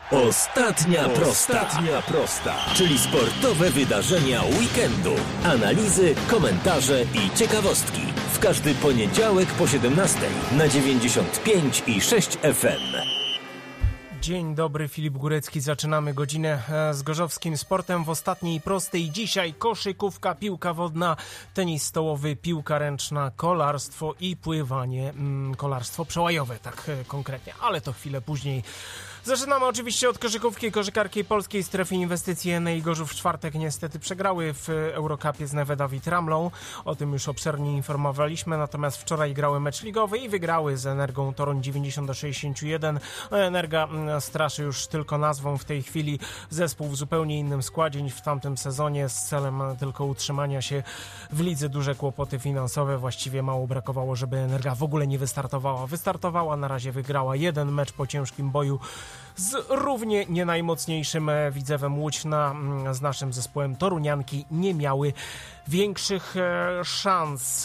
Ostatnia prosta, czyli sportowe wydarzenia weekendu. Analizy, komentarze i ciekawostki. W każdy poniedziałek po 17 na 95,6 FM. Dzień dobry, Filip Górecki. Zaczynamy godzinę z gorzowskim sportem w ostatniej prostej. Dzisiaj koszykówka, piłka wodna, tenis stołowy, piłka ręczna, kolarstwo i pływanie, kolarstwo przełajowe, tak konkretnie, ale to chwilę później. Zaczynamy oczywiście od koszykówki. Koszykarki Polskiej Strefy Inwestycji Enei Gorzów w czwartek niestety przegrały w Eurocupie z Nevedawid Ramlą. O tym już obszernie informowaliśmy, natomiast wczoraj grały mecz ligowy i wygrały z Energą Toruń 90-61. Energa straszy już tylko nazwą w tej chwili. Zespół w zupełnie innym składzie niż w tamtym sezonie z celem tylko utrzymania się w lidze. Duże kłopoty finansowe. Właściwie mało brakowało, żeby Energa w ogóle nie wystartowała. Wystartowała, na razie wygrała jeden mecz po ciężkim boju z równie nie najmocniejszym Widzewem Łódź. Z naszym zespołem torunianki nie miały większych szans.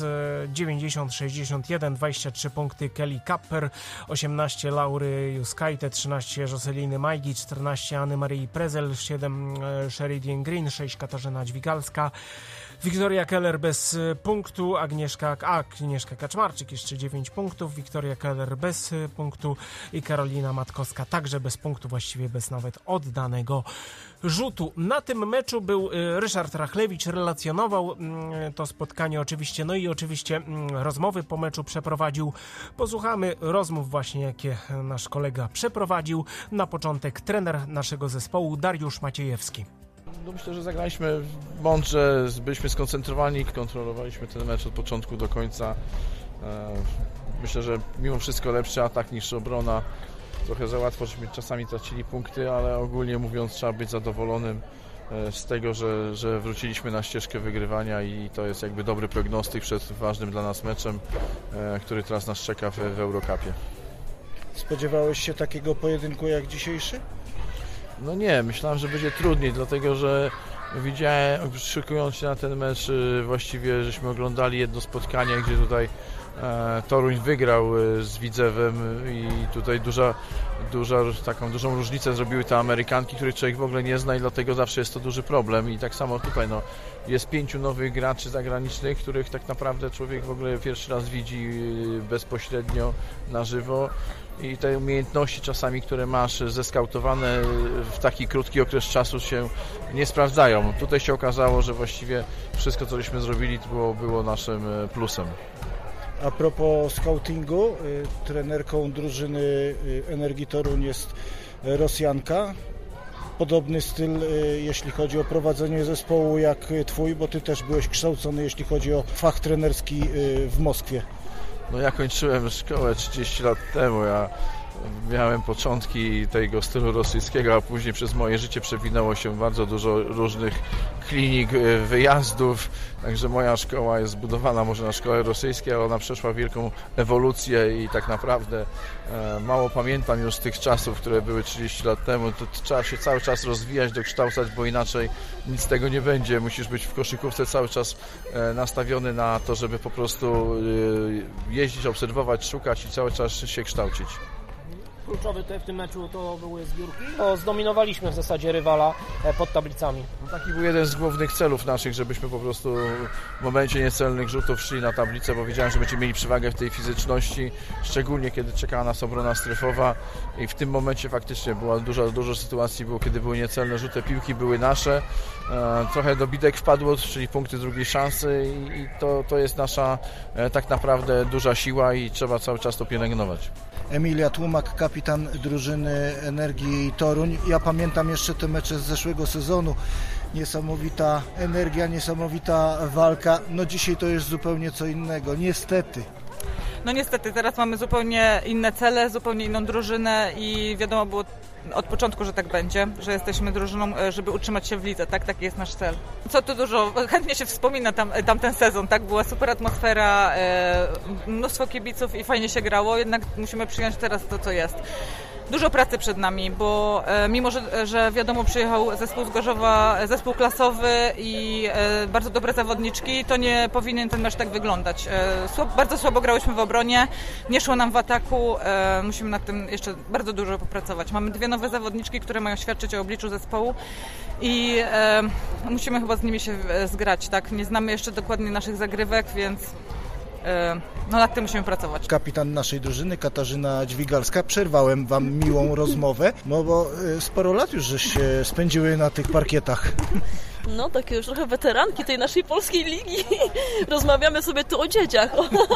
90-61, 23 punkty Kelly Kapper, 18 Laury Juskajte, 13 Joseliny Majgi, 14 Anny Marii Prezel, 7 Sheridan Green, 6 Katarzyna Dźwigalska, Wiktoria Keller bez punktu, Agnieszka Kaczmarczyk jeszcze 9 punktów, Wiktoria Keller bez punktu i Karolina Matkowska także bez punktu, właściwie bez nawet oddanego rzutu. Na tym meczu był Ryszard Rachlewicz, relacjonował to spotkanie oczywiście, no i oczywiście rozmowy po meczu przeprowadził. Posłuchamy rozmów właśnie, jakie nasz kolega przeprowadził. Na początek trener naszego zespołu Dariusz Maciejewski. No myślę, że zagraliśmy mądrze, byliśmy skoncentrowani, kontrolowaliśmy ten mecz od początku do końca. Myślę, że mimo wszystko lepszy atak niż obrona. Trochę za łatwo, żeśmy czasami tracili punkty, ale ogólnie mówiąc trzeba być zadowolonym z tego, że wróciliśmy na ścieżkę wygrywania i to jest jakby dobry prognostyk przed ważnym dla nas meczem, który teraz nas czeka w Eurocupie. Spodziewałeś się takiego pojedynku jak dzisiejszy? No nie, myślałem, że będzie trudniej, dlatego że widziałem, szykując się na ten mecz, właściwie żeśmy oglądali jedno spotkanie, gdzie tutaj Toruń wygrał z Widzewem i tutaj dużą różnicę zrobiły te Amerykanki, których człowiek w ogóle nie zna i dlatego zawsze jest to duży problem. I tak samo tutaj jest 5 nowych graczy zagranicznych, których tak naprawdę człowiek w ogóle pierwszy raz widzi bezpośrednio na żywo. I te umiejętności czasami, które masz zeskautowane w taki krótki okres czasu się nie sprawdzają. Tutaj się okazało, że właściwie wszystko, co żeśmy zrobili, było naszym plusem. A propos scoutingu, trenerką drużyny Energii Toruń jest Rosjanka. Podobny styl, jeśli chodzi o prowadzenie zespołu jak twój, bo ty też byłeś kształcony, jeśli chodzi o fach trenerski w Moskwie. No ja kończyłem szkołę 30 lat temu, ja miałem początki tego stylu rosyjskiego, a później przez moje życie przewinęło się bardzo dużo różnych klinik, wyjazdów, także moja szkoła jest zbudowana może na szkole rosyjskiej, ale ona przeszła wielką ewolucję i tak naprawdę mało pamiętam już z tych czasów, które były 30 lat temu. To trzeba się cały czas rozwijać, dokształcać, bo inaczej nic z tego nie będzie. Musisz być w koszykówce cały czas nastawiony na to, żeby po prostu jeździć, obserwować, szukać i cały czas się kształcić. Kluczowy w tym meczu to były zbiórki. Zdominowaliśmy w zasadzie rywala pod tablicami. Taki był jeden z głównych celów naszych, żebyśmy po prostu w momencie niecelnych rzutów szli na tablicę, bo wiedziałem, że będziemy mieli przewagę w tej fizyczności, szczególnie kiedy czekała nas obrona strefowa i w tym momencie faktycznie była dużo sytuacji, kiedy były niecelne rzuty, piłki były nasze. Trochę dobitek wpadło, czyli punkty drugiej szansy i to jest nasza tak naprawdę duża siła i trzeba cały czas to pielęgnować. Emilia Tłumak, kapitan drużyny Energii Toruń. Ja pamiętam jeszcze te mecze z zeszłego sezonu. Niesamowita energia, niesamowita walka. No dzisiaj to jest zupełnie co innego, niestety. No niestety, teraz mamy zupełnie inne cele, zupełnie inną drużynę i wiadomo było od początku, że tak będzie, że jesteśmy drużyną, żeby utrzymać się w lidze, tak? Taki jest nasz cel. Co tu dużo, chętnie się wspomina tamten sezon, tak? Była super atmosfera, mnóstwo kibiców i fajnie się grało, jednak musimy przyjąć teraz to, co jest. dużo pracy przed nami, bo mimo, że wiadomo, przyjechał zespół z Gorzowa, zespół klasowy i bardzo dobre zawodniczki, to nie powinien ten mecz tak wyglądać. Bardzo słabo grałyśmy w obronie, nie szło nam w ataku, musimy nad tym jeszcze bardzo dużo popracować. Mamy 2 nowe zawodniczki, które mają świadczyć o obliczu zespołu i musimy chyba z nimi się zgrać, tak? Nie znamy jeszcze dokładnie naszych zagrywek, więc nad tym musimy pracować. Kapitan naszej drużyny, Katarzyna Dźwigalska, przerwałem Wam miłą rozmowę, bo sporo lat już żeście spędziły na tych parkietach. No, takie już trochę weteranki tej naszej polskiej ligi. Rozmawiamy sobie tu o dzieciach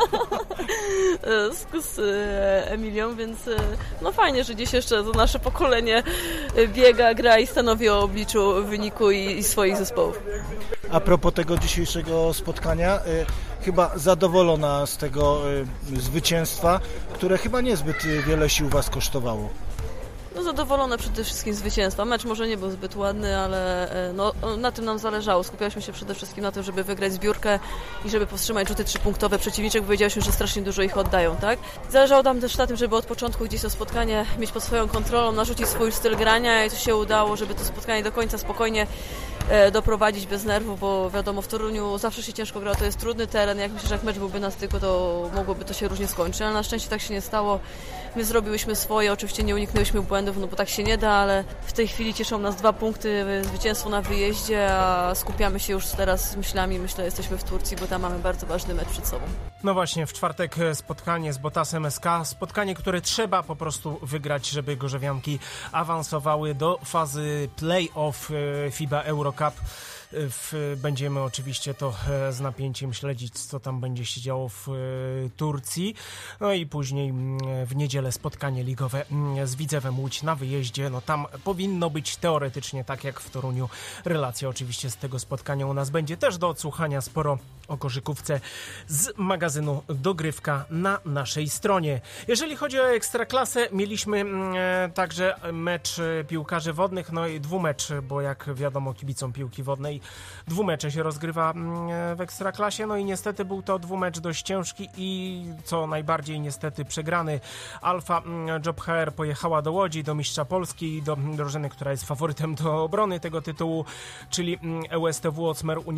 z Emilią, więc no fajnie, że dziś jeszcze to nasze pokolenie biega, gra i stanowi o obliczu wyniku i swoich zespołów. A propos tego dzisiejszego spotkania, chyba zadowolona z tego zwycięstwa, które chyba niezbyt wiele sił Was kosztowało. No zadowolone przede wszystkim zwycięstwa. Mecz może nie był zbyt ładny, ale no, na tym nam zależało. Skupialiśmy się przede wszystkim na tym, żeby wygrać zbiórkę i żeby powstrzymać rzuty 3-punktowe przeciwniczek, bo wiedzieliśmy, że strasznie dużo ich oddają, tak? Zależało nam też na tym, żeby od początku gdzieś to spotkanie mieć pod swoją kontrolą, narzucić swój styl grania i to się udało, żeby to spotkanie do końca spokojnie doprowadzić bez nerwów, bo wiadomo, w Toruniu zawsze się ciężko gra, to jest trudny teren. Jak myślę, że jak mecz byłby na styku, to mogłoby to się różnie skończyć, ale na szczęście tak się nie stało. My zrobiłyśmy swoje, oczywiście nie uniknęłyśmy błędów, no bo tak się nie da, ale w tej chwili cieszą nas 2 punkty, zwycięstwo na wyjeździe, a skupiamy się już teraz myślami, jesteśmy w Turcji, bo tam mamy bardzo ważny mecz przed sobą. No właśnie, w czwartek spotkanie z Botasem SK, spotkanie, które trzeba po prostu wygrać, żeby gorzowianki awansowały do fazy play-off FIBA Eurocup. Będziemy oczywiście to z napięciem śledzić, co tam będzie się działo w Turcji. No i później w niedzielę spotkanie ligowe z Widzewem Łódź na wyjeździe. No tam powinno być teoretycznie tak jak w Toruniu. Relacja oczywiście z tego spotkania u nas będzie też do odsłuchania, sporo o koszykówce z magazynu Dogrywka na naszej stronie. Jeżeli chodzi o Ekstraklasę, mieliśmy także mecz piłkarzy wodnych, no i dwumecz, bo jak wiadomo kibicom piłki wodnej dwumecze się rozgrywa w Ekstraklasie, no i niestety był to dwumecz dość ciężki i co najbardziej niestety przegrany. Alfa Job HR pojechała do Łodzi, do mistrza Polski, do drużyny, która jest faworytem do obrony tego tytułu, czyli USTW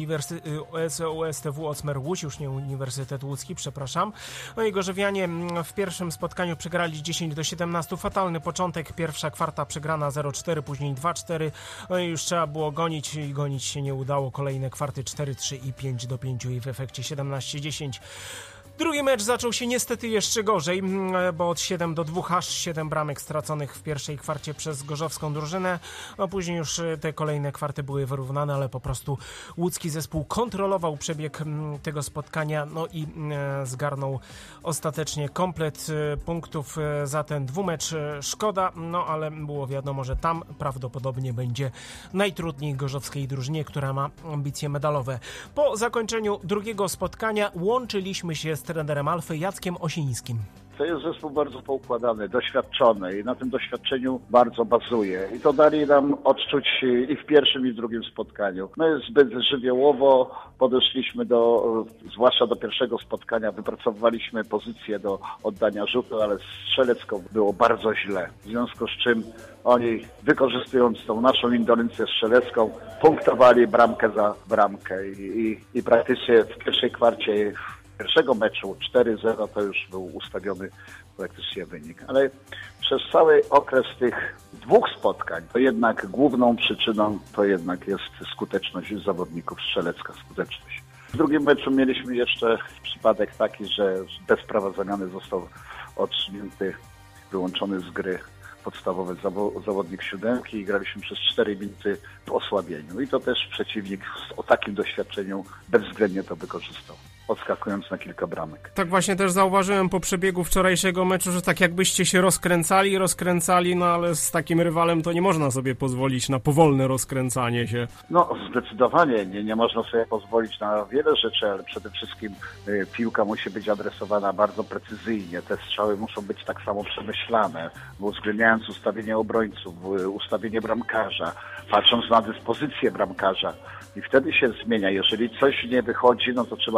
Ocmer Łódź, już nie Uniwersytet Łódzki, przepraszam. No i gorzowianie w pierwszym spotkaniu przegrali 10-17, fatalny początek, pierwsza kwarta przegrana 0-4, później 2-4, no i już trzeba było gonić i gonić się nie udało, kolejne kwarty 4-3 i 5-5 i w efekcie 17-10. Drugi mecz zaczął się niestety jeszcze gorzej, bo od 7-2 aż 7 bramek straconych w pierwszej kwarcie przez gorzowską drużynę. No później już te kolejne kwarty były wyrównane, ale po prostu łódzki zespół kontrolował przebieg tego spotkania, no i zgarnął ostatecznie komplet punktów za ten dwumecz. Szkoda, no ale było wiadomo, że tam prawdopodobnie będzie najtrudniej gorzowskiej drużynie, która ma ambicje medalowe. Po zakończeniu drugiego spotkania łączyliśmy się z trenerem Alfy Jackiem Osińskim. To jest zespół bardzo poukładany, doświadczony i na tym doświadczeniu bardzo bazuje. I to dali nam odczuć i w pierwszym, i w drugim spotkaniu. My zbyt żywiołowo podeszliśmy zwłaszcza do pierwszego spotkania, wypracowaliśmy pozycję do oddania rzutu, ale strzelecko było bardzo źle. W związku z czym oni, wykorzystując tą naszą indolencję strzelecką, punktowali bramkę za bramkę i praktycznie w pierwszej kwarcie pierwszego meczu 4-0 to już był ustawiony praktycznie wynik. Ale przez cały okres tych 2 spotkań to jednak główną przyczyną to jednak jest skuteczność zawodników, strzelecka skuteczność. W drugim meczu mieliśmy jeszcze przypadek taki, że bez prawa zamiany został odsunięty, wyłączony z gry podstawowy zawodnik 7 i graliśmy przez 4 minuty w osłabieniu. I to też przeciwnik o takim doświadczeniu bezwzględnie to wykorzystał, odskakując na kilka bramek. Tak właśnie też zauważyłem po przebiegu wczorajszego meczu, że tak jakbyście się rozkręcali, no ale z takim rywalem to nie można sobie pozwolić na powolne rozkręcanie się. No zdecydowanie nie można sobie pozwolić na wiele rzeczy, ale przede wszystkim piłka musi być adresowana bardzo precyzyjnie. Te strzały muszą być tak samo przemyślane, uwzględniając ustawienie obrońców, ustawienie bramkarza, patrząc na dyspozycję bramkarza. I wtedy się zmienia. Jeżeli coś nie wychodzi, no to trzeba automatycznie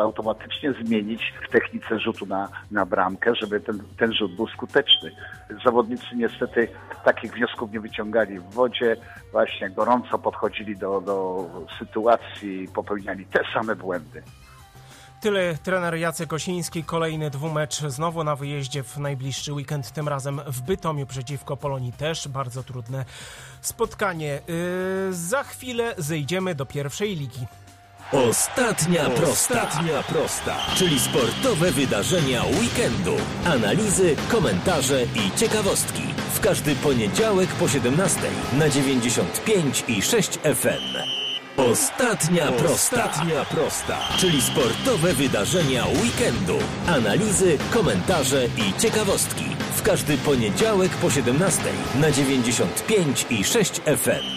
faktycznie zmienić w technice rzutu na bramkę, żeby ten rzut był skuteczny. Zawodnicy niestety takich wniosków nie wyciągali w wodzie, właśnie gorąco podchodzili do sytuacji, popełniali te same błędy. Tyle trener Jacek Osiński. Kolejny dwumecz znowu na wyjeździe w najbliższy weekend, tym razem w Bytomiu przeciwko Polonii. Też bardzo trudne spotkanie. Za chwilę zejdziemy do pierwszej ligi. Ostatnia prosta, czyli sportowe wydarzenia weekendu. Analizy, komentarze i ciekawostki. W każdy poniedziałek po 17 na 95,6 FM. Ostatnia prosta, czyli sportowe wydarzenia weekendu. Analizy, komentarze i ciekawostki. W każdy poniedziałek po 17 na 95,6 FM.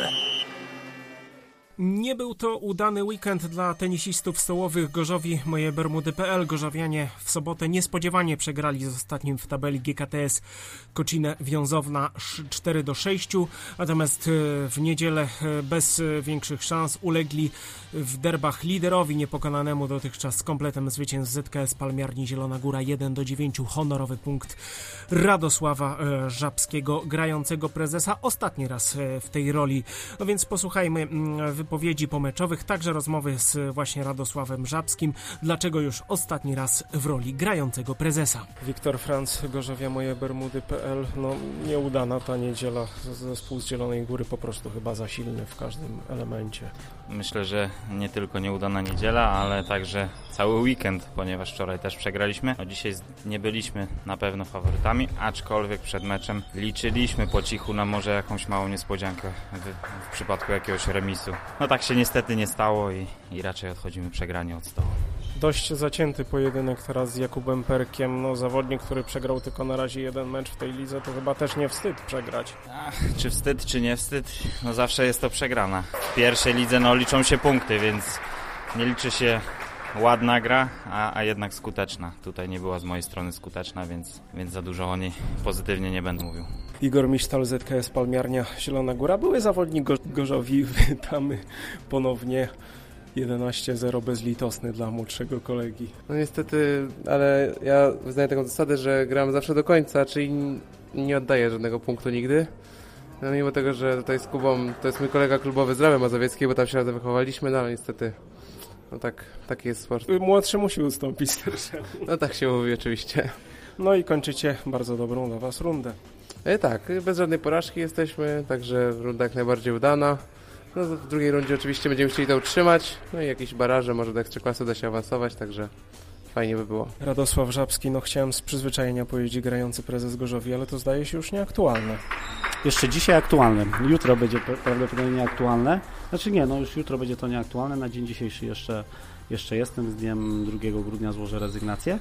Nie był to udany weekend dla tenisistów stołowych Gorzowi Moje Bermudy.pl. Gorzowianie w sobotę niespodziewanie przegrali z ostatnim w tabeli GKTS Kocinę Wiązowna 4-6, natomiast w niedzielę bez większych szans ulegli w derbach liderowi niepokonanemu dotychczas z kompletem zwycięstw ZKS Palmiarni Zielona Góra 1-9. Honorowy punkt Radosława Żabskiego, grającego prezesa, ostatni raz w tej roli. No więc posłuchajmy wypowiedzi pomeczowych, także rozmowy z właśnie Radosławem Żabskim. Dlaczego już ostatni raz w roli grającego prezesa? Wiktor Franc, Gorzowia Moje Bermudy.pl. No nieudana ta niedziela. Zespół z Zielonej Góry po prostu chyba za silny w każdym elemencie. Myślę, że nie tylko nieudana niedziela, ale także cały weekend, ponieważ wczoraj też przegraliśmy. No dzisiaj nie byliśmy na pewno faworytami, aczkolwiek przed meczem liczyliśmy po cichu na może jakąś małą niespodziankę w przypadku jakiegoś remisu. No tak się niestety nie stało i raczej odchodzimy przegrani od stołu. Dość zacięty pojedynek teraz z Jakubem Perkiem. No, zawodnik, który przegrał tylko na razie jeden mecz w tej lidze, to chyba też nie wstyd przegrać. Czy wstyd, czy nie wstyd? No zawsze jest to przegrana. W pierwszej lidze liczą się punkty, więc nie liczy się ładna gra, a jednak skuteczna. Tutaj nie była z mojej strony skuteczna, więc za dużo o niej pozytywnie nie będę mówił. Igor Misztal, ZKS Palmiarnia Zielona Góra. Były zawodnik Gorzowi. Witamy ponownie. 11-0 bezlitosny dla młodszego kolegi. No niestety, ale ja wyznaję taką zasadę, że gram zawsze do końca, czyli nie oddaję żadnego punktu nigdy. No mimo tego, że tutaj z Kubą, to jest mój kolega klubowy z Rawy Mazowieckiej, bo tam się razem wychowaliśmy, no ale niestety, no taki jest sport. Młodszy musi ustąpić starszemu. No tak się mówi oczywiście. No i kończycie bardzo dobrą dla Was rundę. Tak, bez żadnej porażki jesteśmy, także runda jak najbardziej udana. No w drugiej rundzie oczywiście będziemy chcieli to utrzymać, no i jakieś baraże, może do Ekstraklasy da się awansować, także fajnie by było. Radosław Żabski, chciałem z przyzwyczajenia powiedzieć grający prezes Gorzowi, ale to zdaje się już nieaktualne. Jeszcze dzisiaj aktualne, jutro będzie prawdopodobnie nieaktualne. Znaczy nie, już jutro będzie to nieaktualne, na dzień dzisiejszy jeszcze jestem, z dniem 2 grudnia złożę rezygnację.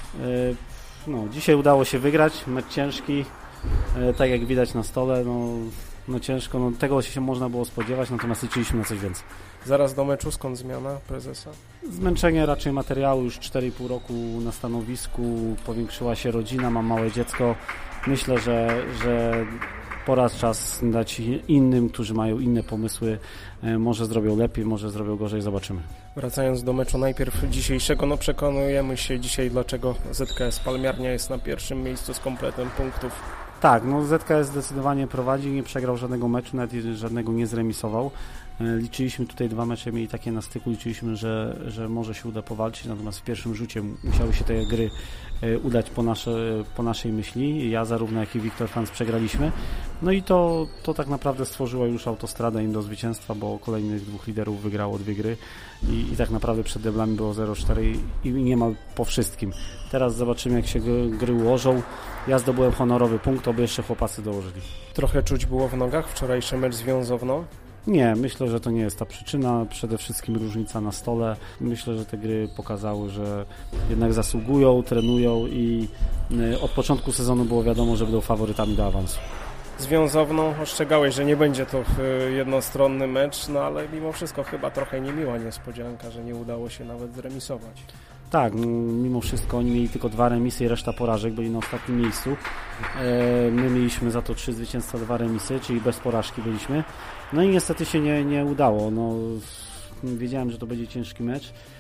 Dzisiaj udało się wygrać, mecz ciężki, tak jak widać na stole, ciężko, tego się można było spodziewać, natomiast liczyliśmy na coś więcej. Zaraz do meczu, skąd zmiana prezesa? Zmęczenie raczej materiału, już 4,5 roku na stanowisku, powiększyła się rodzina, mam małe dziecko. Myślę, że pora czas dać innym, którzy mają inne pomysły. Może zrobią lepiej, może zrobią gorzej, zobaczymy. Wracając do meczu najpierw dzisiejszego, przekonujemy się dzisiaj, dlaczego ZKS Palmiarnia jest na pierwszym miejscu z kompletem punktów. Tak, ZKS zdecydowanie prowadzi, nie przegrał żadnego meczu, nawet żadnego nie zremisował. Liczyliśmy tutaj 2 mecze, mieli takie na styku, liczyliśmy, że może się uda powalczyć, natomiast w pierwszym rzucie musiały się te gry udać po naszej myśli. Ja zarówno jak i Wiktor Franc przegraliśmy. No i to tak naprawdę stworzyło już autostradę im do zwycięstwa, bo kolejnych 2 liderów wygrało 2 gry i tak naprawdę przed deblami było 0-4 i niemal po wszystkim. Teraz zobaczymy, jak się gry ułożą. Ja zdobyłem honorowy punkt, oby jeszcze chłopacy dołożyli. Trochę czuć było w nogach wczorajszy mecz z Wiązowną? Nie, myślę, że to nie jest ta przyczyna. Przede wszystkim różnica na stole. Myślę, że te gry pokazały, że jednak zasługują, trenują i od początku sezonu było wiadomo, że będą faworytami do awansu. Z Wiązowną ostrzegałeś, że nie będzie to jednostronny mecz, ale mimo wszystko chyba trochę niemiła niespodzianka, że nie udało się nawet zremisować. Tak, mimo wszystko oni mieli tylko 2 remisy i reszta porażek, byli na ostatnim miejscu. My mieliśmy za to 3 zwycięstwa, 2 remisy, czyli bez porażki byliśmy. No i niestety się nie udało. Wiedziałem, że to będzie ciężki mecz,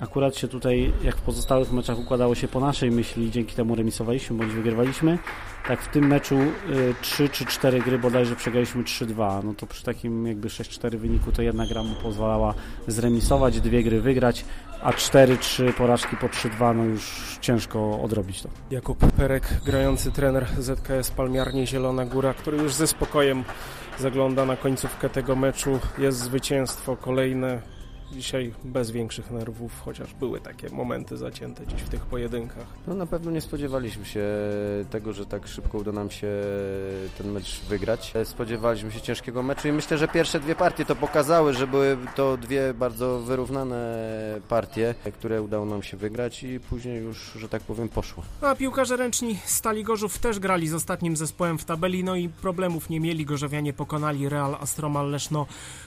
Akurat się tutaj, jak w pozostałych meczach układało się po naszej myśli i dzięki temu remisowaliśmy bądź wygrywaliśmy, tak w tym meczu 3 czy 4 gry bodajże przegraliśmy 3-2. No to przy takim jakby 6-4 wyniku to jedna gra mu pozwalała zremisować, 2 gry wygrać, a 4-3 porażki po 3-2 no już ciężko odrobić to. Jakub Perek, grający trener ZKS Palmiarnie Zielona Góra, który już ze spokojem zagląda na końcówkę tego meczu. Jest zwycięstwo kolejne. Dzisiaj bez większych nerwów, chociaż były takie momenty zacięte dziś w tych pojedynkach. No na pewno nie spodziewaliśmy się tego, że tak szybko uda nam się ten mecz wygrać. Spodziewaliśmy się ciężkiego meczu i myślę, że pierwsze 2 partie to pokazały, że były to 2 bardzo wyrównane partie, które udało nam się wygrać i później już, że tak powiem, poszło. A piłkarze ręczni Stali Gorzów też grali z ostatnim zespołem w tabeli, no i problemów nie mieli. Gorzowianie pokonali Real Astromal Leszno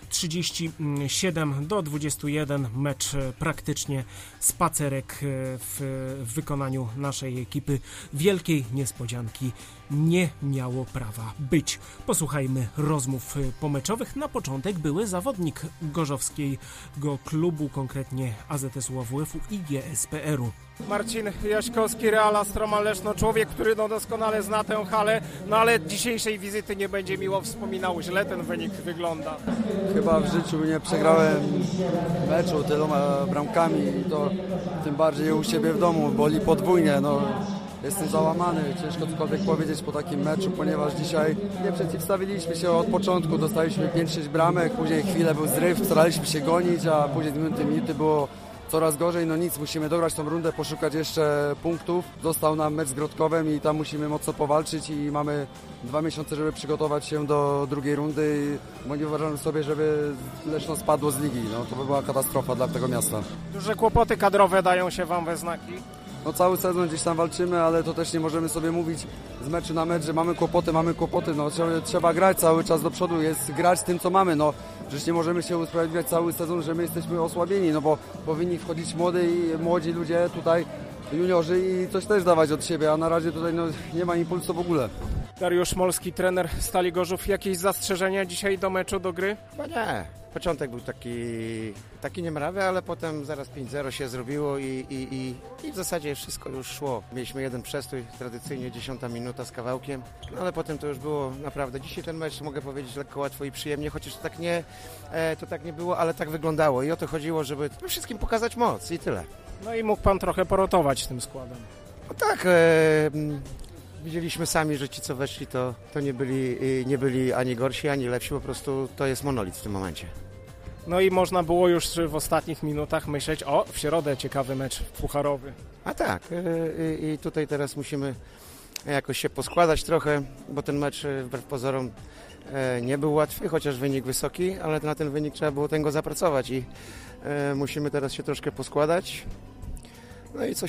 37-21. Mecz praktycznie spacerek w wykonaniu naszej ekipy. Wielkiej niespodzianki nie miało prawa być. Posłuchajmy rozmów pomeczowych. Na początek były zawodnik gorzowskiego klubu, konkretnie AZS-u AWF-u i GSPR-u. Marcin Jaśkowski, Real Astromal Leszno, człowiek, który doskonale zna tę halę, no ale dzisiejszej wizyty nie będzie miło wspominał. Źle ten wynik wygląda. Chyba w życiu nie przegrałem meczu tyloma bramkami i to tym bardziej u siebie w domu, boli podwójnie. No, jestem załamany, ciężko cokolwiek powiedzieć po takim meczu, ponieważ dzisiaj nie przeciwstawiliśmy się od początku, dostaliśmy 5-6 bramek, później chwilę był zryw, staraliśmy się gonić, a później z minuty było coraz gorzej, no nic, musimy dograć tą rundę, poszukać jeszcze punktów. Został nam mecz z Grodkowem i tam musimy mocno powalczyć i mamy 2 miesiące, żeby przygotować się do drugiej rundy, bo nie uważamy sobie, żeby Leszno spadło z ligi. No, to by była katastrofa dla tego miasta. Duże kłopoty kadrowe dają się Wam we znaki. No cały sezon gdzieś tam walczymy, ale to też nie możemy sobie mówić z meczu na mecz, że mamy kłopoty, no trzeba grać cały czas do przodu, jest grać z tym, co mamy, no przecież nie możemy się usprawiedliwiać cały sezon, że my jesteśmy osłabieni, no bo powinni wchodzić młodzi ludzie tutaj, juniorzy i coś też dawać od siebie, a na razie tutaj no, nie ma impulsu w ogóle. Dariusz Molski, trener Stali Gorzów, jakieś zastrzeżenia dzisiaj do meczu, do gry? Chyba nie. Początek był taki niemrawy, ale potem zaraz 5-0 się zrobiło i w zasadzie wszystko już szło. Mieliśmy jeden przestój, tradycyjnie 10 minuta z kawałkiem, no ale potem to już było naprawdę. Dzisiaj ten mecz mogę powiedzieć lekko, łatwo i przyjemnie, chociaż to tak nie było, ale tak wyglądało i o to chodziło, żeby wszystkim pokazać moc i tyle. No i mógł Pan trochę porotować tym składem. No tak, widzieliśmy sami, że ci co weszli to nie byli ani gorsi, ani lepsi, po prostu to jest monolit w tym momencie. No i można było już w ostatnich minutach myśleć, w środę ciekawy mecz pucharowy. A tak, i tutaj teraz musimy jakoś się poskładać trochę, bo ten mecz wbrew pozorom nie był łatwy, chociaż wynik wysoki, ale na ten wynik trzeba było tego zapracować i musimy teraz się troszkę poskładać. No i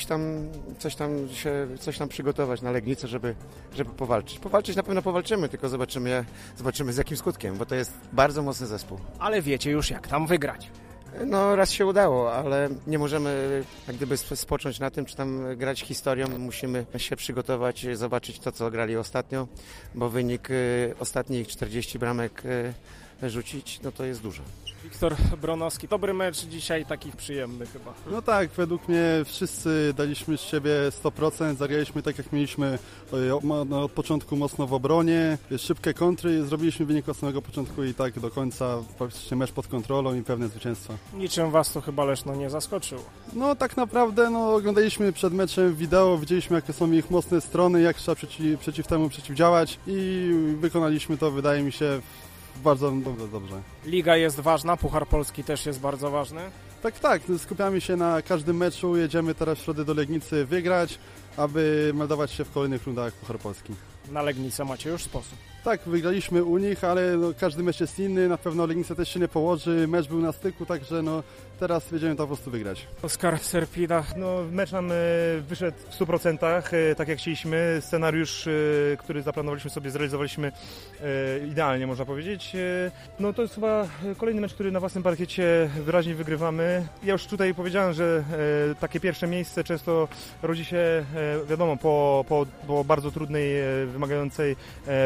coś tam przygotować na Legnicę, żeby powalczyć. Powalczyć na pewno powalczymy, tylko zobaczymy z jakim skutkiem, bo to jest bardzo mocny zespół. Ale wiecie już jak tam wygrać. No raz się udało, ale nie możemy jak gdyby spocząć na tym, czy tam grać historią. Musimy się przygotować, zobaczyć to, co grali ostatnio, bo wynik ostatnich 40 bramek rzucić, no to jest dużo. Wiktor Bronowski, dobry mecz dzisiaj, takich przyjemnych chyba. No tak, według mnie wszyscy daliśmy z siebie 100%, zagraliśmy tak jak mieliśmy od początku mocno w obronie, szybkie kontry, zrobiliśmy wynik od samego początku i tak do końca, praktycznie mecz pod kontrolą i pewne zwycięstwo. Niczym Was to chyba Leszno nie zaskoczyło. No tak naprawdę oglądaliśmy przed meczem wideo, widzieliśmy jakie są ich mocne strony, jak trzeba przeciw temu przeciwdziałać i wykonaliśmy to, wydaje mi się, bardzo dobrze. Liga jest ważna, Puchar Polski też jest bardzo ważny. Tak, skupiamy się na każdym meczu, jedziemy teraz w środę do Legnicy wygrać, aby meldować się w kolejnych rundach Puchar Polski. Na Legnicę macie już sposób. Tak, wygraliśmy u nich, ale każdy mecz jest inny, na pewno Legnica też się nie położy, mecz był na styku, także teraz jedziemy to po prostu wygrać. Oskar Serpida. Mecz nam wyszedł w 100%, tak jak chcieliśmy. Scenariusz, który zaplanowaliśmy sobie, zrealizowaliśmy idealnie, można powiedzieć. To jest chyba kolejny mecz, który na własnym parkiecie wyraźnie wygrywamy. Ja już tutaj powiedziałem, że takie pierwsze miejsce często rodzi się, wiadomo, po bardzo trudnej, wymagającej pracy,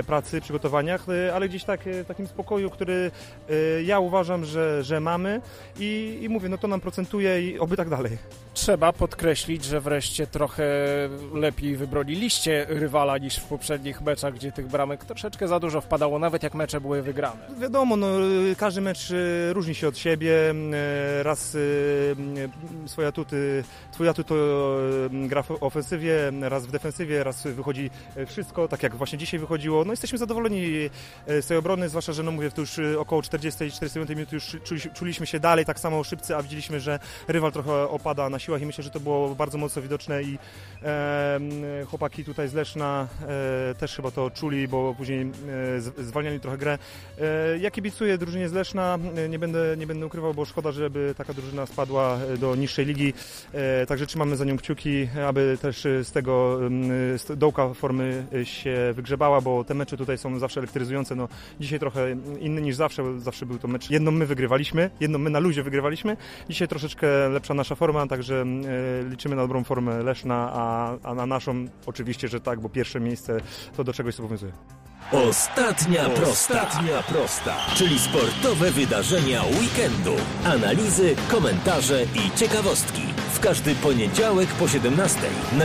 przygotowaniach, ale gdzieś tak w takim spokoju, który ja uważam, że mamy i mówię, no to nam procentuje i oby tak dalej. Trzeba podkreślić, że wreszcie trochę lepiej wybroniliście rywala niż w poprzednich meczach, gdzie tych bramek troszeczkę za dużo wpadało, nawet jak mecze były wygrane. Wiadomo, no, każdy mecz różni się od siebie. Raz swój atut to gra w ofensywie, raz w defensywie, raz wychodzi wszystko, tak jak właśnie dzisiaj wychodziło. No jesteśmy zadowoleni z tej obrony, zwłaszcza, że no mówię, to już około 40-45 minut już czuliśmy się dalej tak samo szybcy, a widzieliśmy, że rywal trochę opada na siłach i myślę, że to było bardzo mocno widoczne i chłopaki tutaj z Leszna też chyba to czuli, bo później zwalniali trochę grę. Ja kibicuję drużynie z Leszna, nie będę ukrywał, bo szkoda, żeby taka drużyna spadła do niższej ligi, także trzymamy za nią kciuki, aby też z tego dołka formy się wygrzebała, bo te mecze tutaj są zawsze elektryzujące. No, dzisiaj trochę inny niż zawsze, bo zawsze był to mecz. Jedną my wygrywaliśmy, jedną my na luzie wygrywaliśmy. Dzisiaj troszeczkę lepsza nasza forma, także liczymy na dobrą formę Leszna, a na naszą oczywiście, że tak, bo pierwsze miejsce to do czegoś zobowiązuje. Ostatnia prosta, czyli sportowe wydarzenia weekendu. Analizy, komentarze i ciekawostki. W każdy poniedziałek po 17 na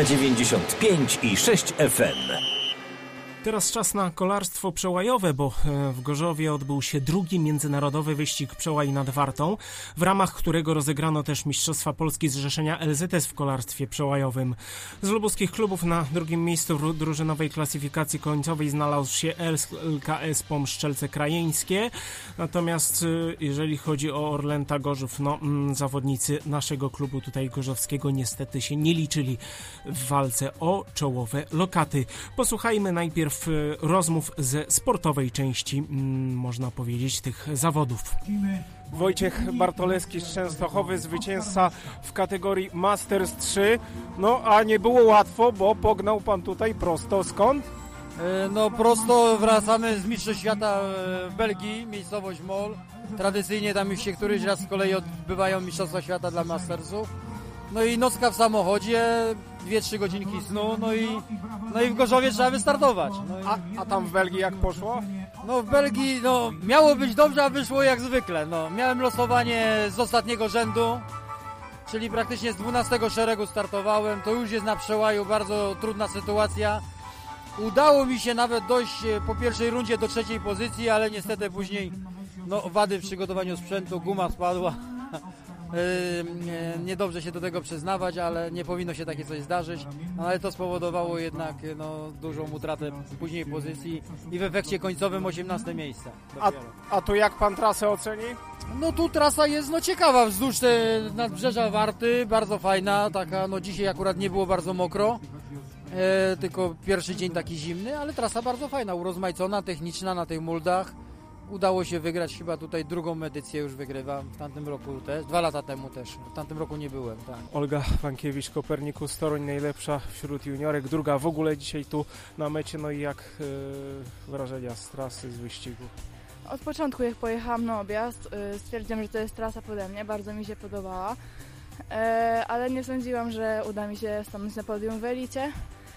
95,6 FM. Teraz czas na kolarstwo przełajowe, bo w Gorzowie odbył się drugi międzynarodowy wyścig przełaj nad Wartą, w ramach którego rozegrano też Mistrzostwa Polski Zrzeszenia LZS w kolarstwie przełajowym. Z lubuskich klubów na drugim miejscu w drużynowej klasyfikacji końcowej znalazł się LKS POM Strzelce Krajeńskie, natomiast jeżeli chodzi o Orlęta Gorzów, zawodnicy naszego klubu tutaj gorzowskiego niestety się nie liczyli w walce o czołowe lokaty. Posłuchajmy najpierw rozmów ze sportowej części, można powiedzieć, tych zawodów. Wojciech Bartolewski z Częstochowy, zwycięzca w kategorii Masters 3. No, a nie było łatwo, bo pognał pan tutaj prosto. Skąd? No prosto wracamy z Mistrzostw Świata w Belgii, miejscowość Mol. Tradycyjnie tam już się któryś raz z kolei odbywają Mistrzostwa Świata dla Mastersów. No i nocka w samochodzie, 2-3 godzinki snu, no i w Gorzowie trzeba wystartować. No a tam w Belgii jak poszło? No w Belgii miało być dobrze, a wyszło jak zwykle. No, miałem losowanie z ostatniego rzędu, czyli praktycznie z 12 szeregu startowałem. To już jest na przełaju bardzo trudna sytuacja. Udało mi się nawet dojść po pierwszej rundzie do 3. pozycji, ale niestety później wady w przygotowaniu sprzętu, guma spadła. Niedobrze się do tego przyznawać, ale nie powinno się takie coś zdarzyć, ale to spowodowało jednak dużą utratę później pozycji i w efekcie końcowym 18 miejsce. A tu jak pan trasę oceni? No tu trasa jest ciekawa, wzdłuż nadbrzeża Warty, bardzo fajna, taka dzisiaj akurat nie było bardzo mokro, tylko pierwszy dzień taki zimny, ale trasa bardzo fajna, urozmaicona, techniczna na tych muldach. Udało się wygrać chyba tutaj drugą edycję, już wygrywam w tamtym roku też, 2 lata temu też, w tamtym roku nie byłem. Tak. Olga Wankiewicz, Kopernikus Toruń, najlepsza wśród juniorek, druga w ogóle dzisiaj tu na mecie, no i jak wrażenia z trasy, z wyścigu? Od początku jak pojechałam na objazd, stwierdziłam, że to jest trasa pode mnie, bardzo mi się podobała, ale nie sądziłam, że uda mi się stanąć na podium w elicie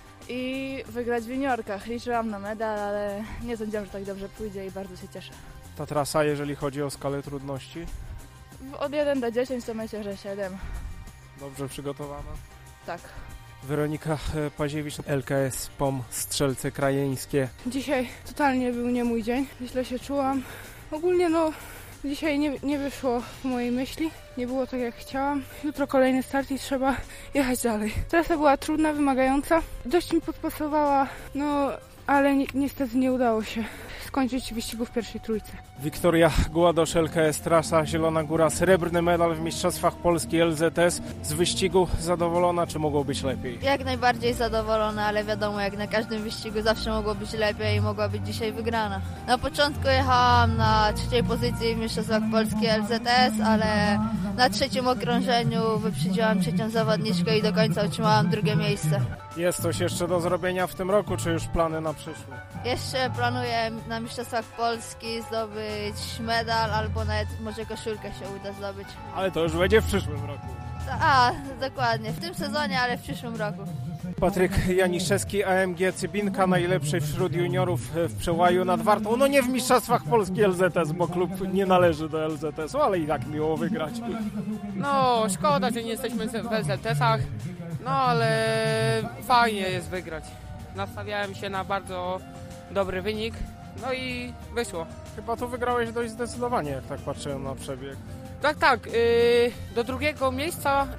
i wygrać w juniorkach. Liczyłam na medal, ale nie sądziłam, że tak dobrze pójdzie i bardzo się cieszę. Ta trasa, jeżeli chodzi o skalę trudności? Od 1 do 10 to myślę, że 7. Dobrze przygotowana? Tak. Weronika Paziewicz, LKS POM Strzelce Krajeńskie. Dzisiaj totalnie był nie mój dzień. Źle się czułam. Ogólnie dzisiaj nie wyszło w mojej myśli. Nie było tak jak chciałam. Jutro kolejny start i trzeba jechać dalej. Trasa była trudna, wymagająca. Dość mi podpasowała, ale niestety nie udało się skończyć wyścigu w pierwszej trójce. Wiktoria Gładosz, LKS Trasa Zielona Góra, srebrny medal w Mistrzostwach Polski LZS. Z wyścigu zadowolona, czy mogło być lepiej? Jak najbardziej zadowolona, ale wiadomo, jak na każdym wyścigu zawsze mogło być lepiej i mogła być dzisiaj wygrana. Na początku jechałam na 3. pozycji w Mistrzostwach Polski LZS, ale na 3. okrążeniu wyprzedziłam 3. zawodniczkę i do końca utrzymałam 2. miejsce. Jest coś jeszcze do zrobienia w tym roku, czy już plany na przyszłość? Jeszcze planuję na Mistrzostwach Polski zdobyć medal, albo nawet może koszulkę się uda zdobyć. Ale to już będzie w przyszłym roku. Dokładnie. W tym sezonie, ale w przyszłym roku. Patryk Janiszewski, AMG Cybinka, najlepszy wśród juniorów w Przełaju nad Wartą. No nie w Mistrzostwach Polski LZS, bo klub nie należy do LZS-u, ale i tak miło wygrać. No szkoda, że nie jesteśmy w LZS-ach, no ale fajnie jest wygrać. Nastawiałem się na bardzo dobry wynik, no i wyszło. Chyba to wygrałeś dość zdecydowanie, jak tak patrzyłem na przebieg. Tak, do drugiego miejsca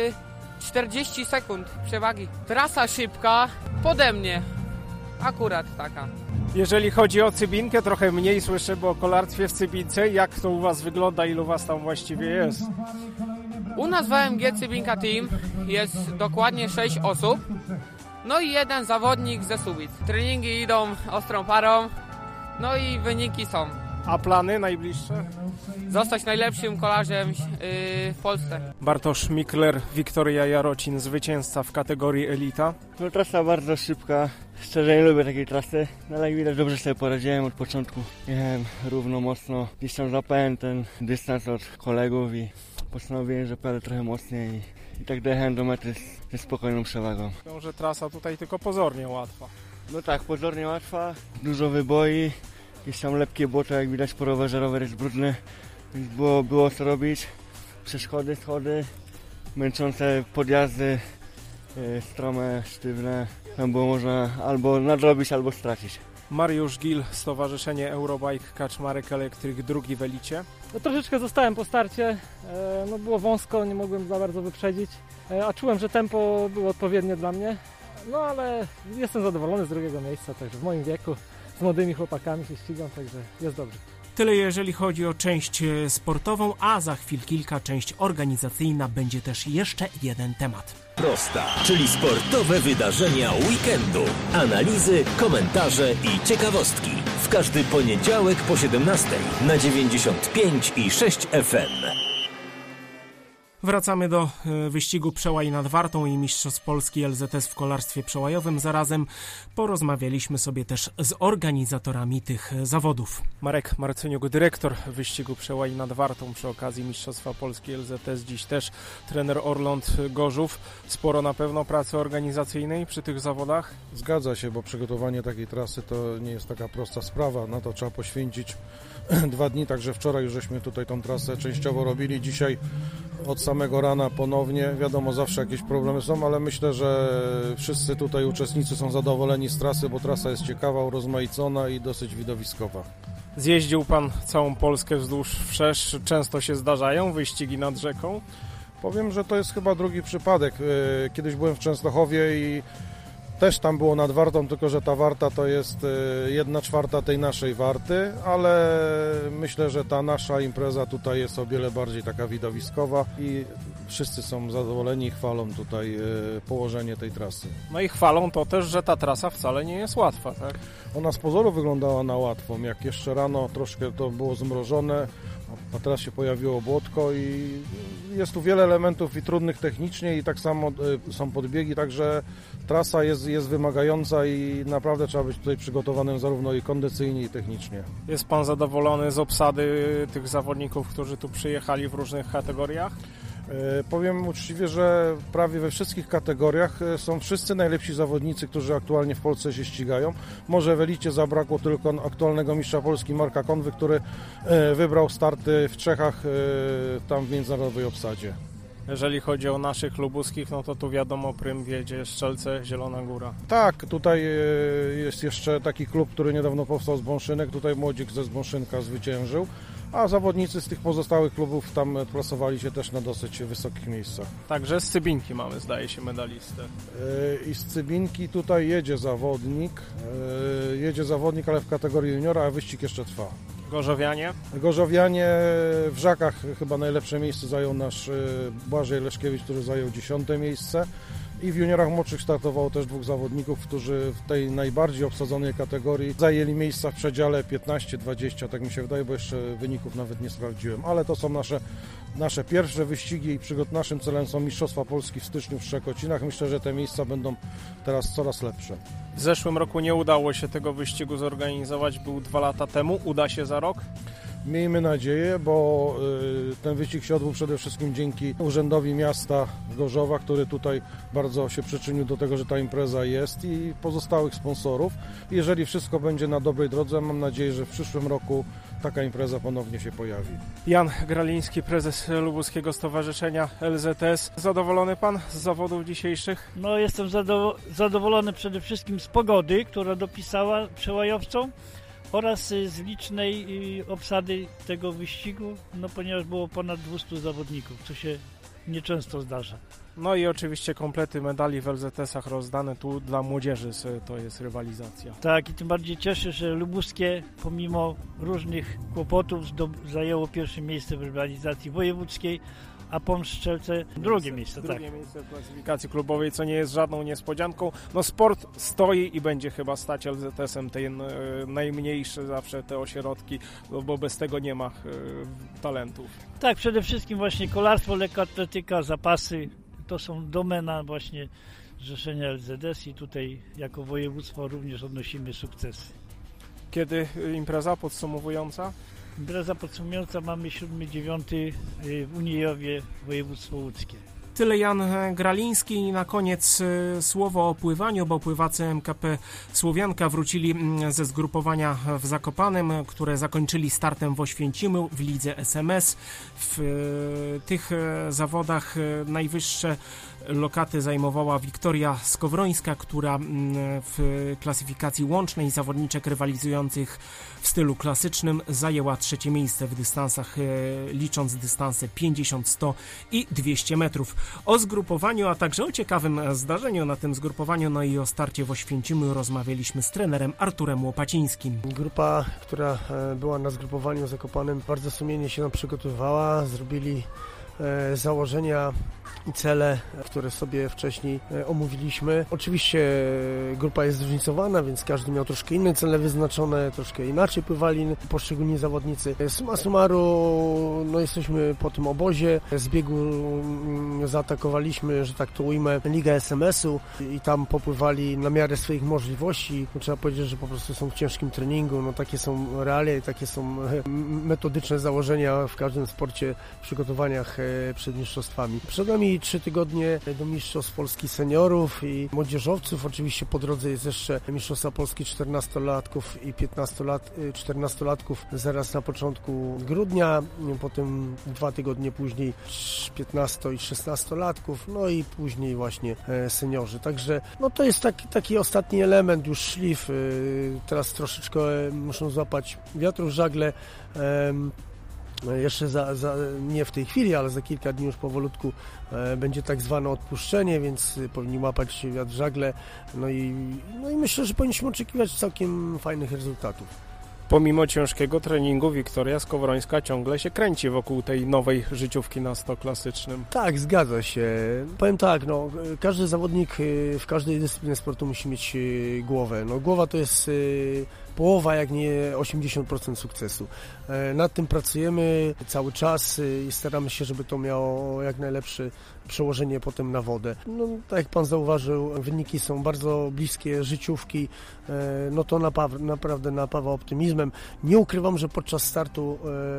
40 sekund przewagi. Trasa szybka, pode mnie, akurat taka. Jeżeli chodzi o Cybinkę, trochę mniej słyszymy o kolarstwie w Cybince. Jak to u Was wygląda, ilu Was tam właściwie jest? U nas w AMG Cybinka Team jest dokładnie 6 osób, no i jeden zawodnik ze Subic. Treningi idą ostrą parą, no i wyniki są. A plany najbliższe? Zostać najlepszym kolarzem w Polsce. Bartosz Mikler, Wiktoria Jarocin, zwycięzca w kategorii Elita. No trasa bardzo szybka, szczerze nie lubię takiej trasy, ale jak widać dobrze sobie poradziłem od początku. Jechałem równo, mocno, gdzieś tam złapałem ten dystans od kolegów i postanowiłem, że pojadę trochę mocniej i tak dojechałem do mety ze spokojną przewagą. Może trasa tutaj tylko pozornie łatwa. No tak, pozornie łatwa, dużo wyboi. Jakieś tam lepkie błoto, jak widać po rowerze, rower jest brudny, więc było co robić. Przeszkody, schody, męczące podjazdy, strome, sztywne. Tam było można albo nadrobić, albo stracić. Mariusz Gil, Stowarzyszenie Eurobike Kaczmarek Elektryk, drugi w Elicie. No, troszeczkę zostałem po starcie, no, było wąsko, nie mogłem za bardzo wyprzedzić, a czułem, że tempo było odpowiednie dla mnie. No ale jestem zadowolony z drugiego miejsca, także w moim wieku. Z młodymi chłopakami się ścigam, także jest dobrze. Tyle jeżeli chodzi o część sportową, a za chwil kilka część organizacyjna, będzie też jeszcze jeden temat. Prosta, czyli sportowe wydarzenia weekendu. Analizy, komentarze i ciekawostki. W każdy poniedziałek po 17 na 95 i 6 FM. Wracamy do wyścigu Przełaj nad Wartą i Mistrzostw Polski LZS w kolarstwie przełajowym. Zarazem porozmawialiśmy sobie też z organizatorami tych zawodów. Marek Marcyniuk, dyrektor wyścigu Przełaj nad Wartą przy okazji Mistrzostwa Polski LZS. Dziś też trener Orląt Gorzów. Sporo na pewno pracy organizacyjnej przy tych zawodach? Zgadza się, bo przygotowanie takiej trasy to nie jest taka prosta sprawa. Na to trzeba poświęcić 2 dni, także wczoraj już żeśmy tutaj tą trasę częściowo robili. Dzisiaj od samego rana ponownie. Wiadomo, zawsze jakieś problemy są, ale myślę, że wszyscy tutaj uczestnicy są zadowoleni z trasy, bo trasa jest ciekawa, urozmaicona i dosyć widowiskowa. Zjeździł Pan całą Polskę wzdłuż wszerz. Często się zdarzają wyścigi nad rzeką? Powiem, że to jest chyba drugi przypadek. Kiedyś byłem w Częstochowie i też tam było nad Wartą, tylko że ta Warta to jest 1/4 tej naszej Warty, ale myślę, że ta nasza impreza tutaj jest o wiele bardziej taka widowiskowa i wszyscy są zadowoleni i chwalą tutaj położenie tej trasy. No i chwalą to też, że ta trasa wcale nie jest łatwa, tak? Ona z pozoru wyglądała na łatwą, jak jeszcze rano troszkę to było zmrożone, a teraz się pojawiło błotko i jest tu wiele elementów i trudnych technicznie i tak samo są podbiegi, także trasa jest wymagająca i naprawdę trzeba być tutaj przygotowanym zarówno i kondycyjnie i technicznie. Jest Pan zadowolony z obsady tych zawodników, którzy tu przyjechali w różnych kategoriach? Powiem uczciwie, że prawie we wszystkich kategoriach są wszyscy najlepsi zawodnicy, którzy aktualnie w Polsce się ścigają. Może w Elicie zabrakło tylko aktualnego mistrza Polski Marka Konwy, który wybrał starty w Czechach tam w międzynarodowej obsadzie. Jeżeli chodzi o naszych lubuskich, no to tu wiadomo, prym wiedzie Strzelce, Zielona Góra. Tak, tutaj jest jeszcze taki klub, który niedawno powstał z Bąszynek, tutaj młodzik ze Zbąszynka zwyciężył, a zawodnicy z tych pozostałych klubów tam plasowali się też na dosyć wysokich miejscach. Także z Cybinki mamy, zdaje się, medalistę. I z Cybinki tutaj jedzie zawodnik, ale w kategorii juniora, a wyścig jeszcze trwa. Gorzowianie? Gorzowianie w Żakach chyba najlepsze miejsce zajął nasz Błażej Leszkiewicz, który zajął 10. miejsce. I w juniorach młodszych startowało też 2 zawodników, którzy w tej najbardziej obsadzonej kategorii zajęli miejsca w przedziale 15-20, tak mi się wydaje, bo jeszcze wyników nawet nie sprawdziłem. Ale to są nasze pierwsze wyścigi i naszym celem są Mistrzostwa Polski w styczniu w Szczekocinach. Myślę, że te miejsca będą teraz coraz lepsze. W zeszłym roku nie udało się tego wyścigu zorganizować, był 2 lata temu. Uda się za rok? Miejmy nadzieję, bo ten wyścig się odbył przede wszystkim dzięki Urzędowi Miasta Gorzowa, który tutaj bardzo się przyczynił do tego, że ta impreza jest, i pozostałych sponsorów. Jeżeli wszystko będzie na dobrej drodze, mam nadzieję, że w przyszłym roku taka impreza ponownie się pojawi. Jan Graliński, prezes Lubuskiego Stowarzyszenia LZS. Zadowolony pan z zawodów dzisiejszych? No, jestem zadowolony przede wszystkim z pogody, która dopisała przełajowcom, oraz z licznej obsady tego wyścigu, no ponieważ było ponad 200 zawodników, co się nieczęsto zdarza. No i oczywiście komplety medali w LZS-ach rozdane tu dla młodzieży, to jest rywalizacja. Tak, i tym bardziej cieszę, że Lubuskie pomimo różnych kłopotów zajęło pierwsze miejsce w rywalizacji wojewódzkiej, a Pącz Strzelce drugie miejsce. Drugie miejsce w klasyfikacji klubowej, co nie jest żadną niespodzianką. No sport stoi i będzie chyba stać LZS-em, ten najmniejszy zawsze te ośrodki, bo bez tego nie ma talentów. Tak, przede wszystkim właśnie kolarstwo, lekkoatletyka, zapasy, to są domena właśnie Zrzeszenia LZS i tutaj jako województwo również odnosimy sukcesy. Kiedy impreza podsumowująca? Impreza podsumująca mamy 7-9 w Uniejowie, województwo łódzkie. Tyle Jan Graliński i na koniec słowo o pływaniu, bo pływacy MKP Słowianka wrócili ze zgrupowania w Zakopanem, które zakończyli startem w Oświęcimiu w lidze SMS. W tych zawodach najwyższe lokaty zajmowała Wiktoria Skowrońska, która w klasyfikacji łącznej zawodniczek rywalizujących w stylu klasycznym zajęła 3. miejsce w dystansach, licząc dystanse 50, 100 i 200 metrów. O zgrupowaniu, a także o ciekawym zdarzeniu na tym zgrupowaniu, no i o starcie w Oświęcimiu rozmawialiśmy z trenerem Arturem Łopacińskim. Grupa, która była na zgrupowaniu Zakopanem, bardzo sumiennie się nam przygotowywała, zrobili założenia i cele, które sobie wcześniej omówiliśmy. Oczywiście grupa jest zróżnicowana, więc każdy miał troszkę inne cele wyznaczone, troszkę inaczej pływali poszczególni zawodnicy. Summa summarum, no jesteśmy po tym obozie. Z biegu zaatakowaliśmy, że tak to ujmę, Ligę SMS-u i tam popływali na miarę swoich możliwości. Trzeba powiedzieć, że po prostu są w ciężkim treningu. No takie są realia i takie są metodyczne założenia w każdym sporcie w przygotowaniach przed mistrzostwami. Przed nami 3 tygodnie do Mistrzostw Polski seniorów i młodzieżowców. Oczywiście po drodze jest jeszcze Mistrzostwa Polski 14-latków i 14-latków zaraz na początku grudnia, potem 2 tygodnie później 15- i 16-latków, no i później właśnie seniorzy. Także no to jest taki ostatni element, już szlif. Teraz troszeczkę muszą złapać wiatru w żagle. Jeszcze nie w tej chwili, ale za kilka dni już powolutku będzie tak zwane odpuszczenie, więc powinni łapać wiatr w żagle. No i myślę, że powinniśmy oczekiwać całkiem fajnych rezultatów. Pomimo ciężkiego treningu Wiktoria Skowrońska ciągle się kręci wokół tej nowej życiówki na 100 klasycznym. Tak, zgadza się. Powiem tak, no, każdy zawodnik w każdej dyscyplinie sportu musi mieć głowę. No, głowa to jest połowa, jak nie 80% sukcesu. Nad tym pracujemy cały czas i staramy się, żeby to miało jak najlepsze przełożenie potem na wodę. No, tak jak Pan zauważył, wyniki są bardzo bliskie życiówki, no to naprawdę napawa optymizmem. Nie ukrywam, że podczas startu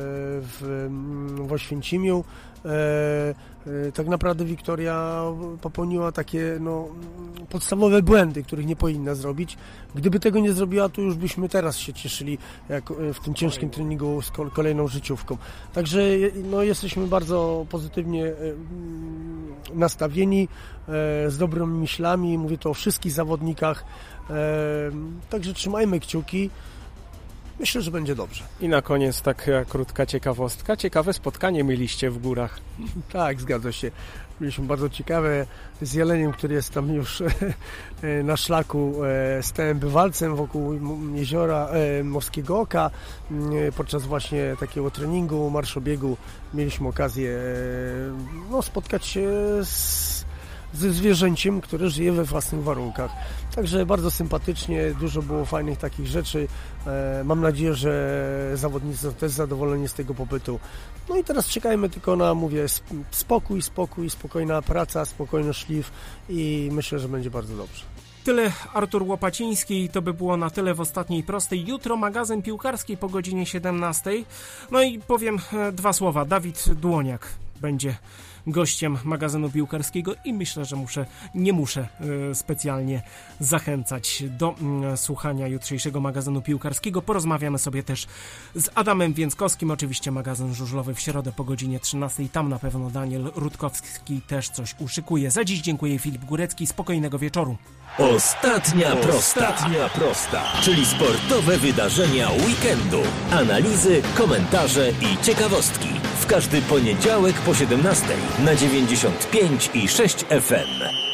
w Oświęcimiu tak naprawdę Wiktoria popełniła takie podstawowe błędy, których nie powinna zrobić. Gdyby tego nie zrobiła, to już byśmy teraz się cieszyli jak w tym ciężkim treningu z kolejną życiówką. Także jesteśmy bardzo pozytywnie nastawieni, z dobrymi myślami. Mówię to o wszystkich zawodnikach. Także trzymajmy kciuki. Myślę, że będzie dobrze. I na koniec taka krótka ciekawostka. Ciekawe spotkanie mieliście w górach. Tak, zgadza się. Mieliśmy bardzo ciekawe z jeleniem, który jest tam już na szlaku stałym bywalcem wokół jeziora Morskiego Oka. Podczas właśnie takiego treningu, marszobiegu mieliśmy okazję spotkać się ze zwierzęciem, które żyje we własnych warunkach. Także bardzo sympatycznie, dużo było fajnych takich rzeczy. Mam nadzieję, że zawodnicy są też zadowoleni z tego pobytu. No i teraz czekajmy tylko na, spokój, spokojna praca, spokojny szlif i myślę, że będzie bardzo dobrze. Tyle Artur Łopaciński, to by było na tyle w ostatniej prostej. Jutro magazyn piłkarski po godzinie 17. No i powiem dwa słowa. Dawid Dłoniak będzie gościem magazynu piłkarskiego i myślę, że nie muszę specjalnie zachęcać do słuchania jutrzejszego magazynu piłkarskiego. Porozmawiamy sobie też z Adamem Więckowskim, oczywiście magazyn żużlowy w środę po godzinie 13. Tam na pewno Daniel Rutkowski też coś uszykuje. Za dziś dziękuję, Filip Górecki, spokojnego wieczoru. Ostatnia prosta, czyli sportowe wydarzenia weekendu. Analizy, komentarze i ciekawostki. W każdy poniedziałek po 17 na 95,6 FM.